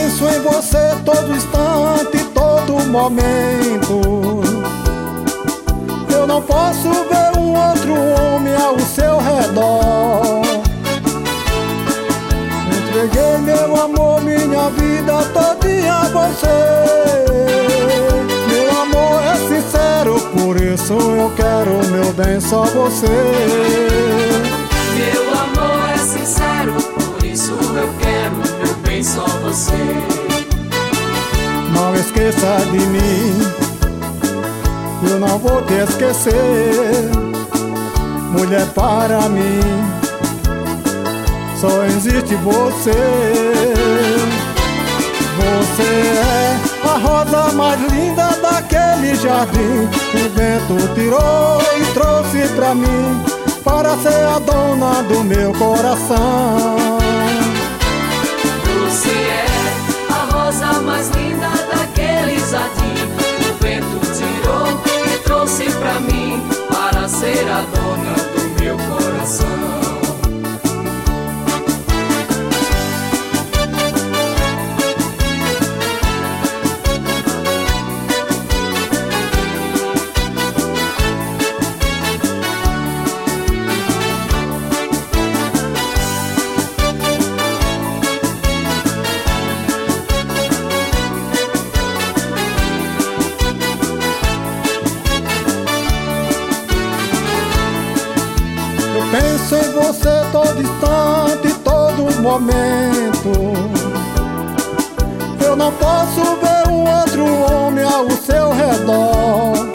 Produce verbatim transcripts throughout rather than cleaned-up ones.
penso em você todo instante, todo momento. Eu não posso ver um outro homem ao seu redor. Entreguei meu amor, minha vida todinha a você. Meu amor é sincero, por isso eu quero meu bem, só você. Meu amor é sincero, por isso eu quero meu bem, só você. Não esqueça de mim, eu não vou te esquecer. Mulher, para mim só existe você. Você é a rosa mais linda daquele jardim. O vento tirou e trouxe pra mim, para ser a dona do meu coração. Você é a rosa mais linda daquele jardim. O vento tirou e trouxe pra mim, para ser a dona do meu coração. Penso em você todo instante, todo momento. Eu não posso ver um outro homem ao seu redor.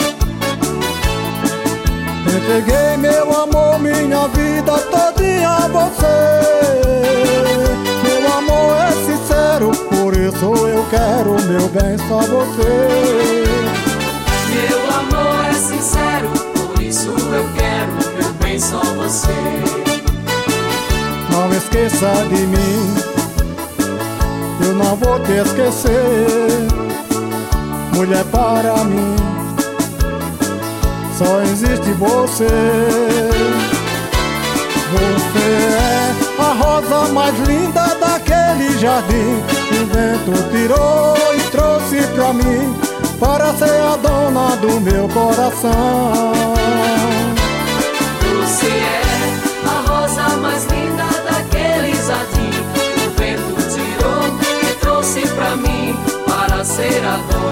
Entreguei meu amor, minha vida todinha a você. Meu amor é sincero, por isso eu quero meu bem, só você. Meu amor é sincero, por isso eu quero meu bem, só você. Não esqueça de mim, eu não vou te esquecer. Mulher, para mim só existe você. Você é a rosa mais linda daquele jardim. O vento tirou e trouxe pra mim, para ser a dona do meu coração. Você é a rosa mais linda daquele jardim. O vento tirou e trouxe pra mim, para ser a dona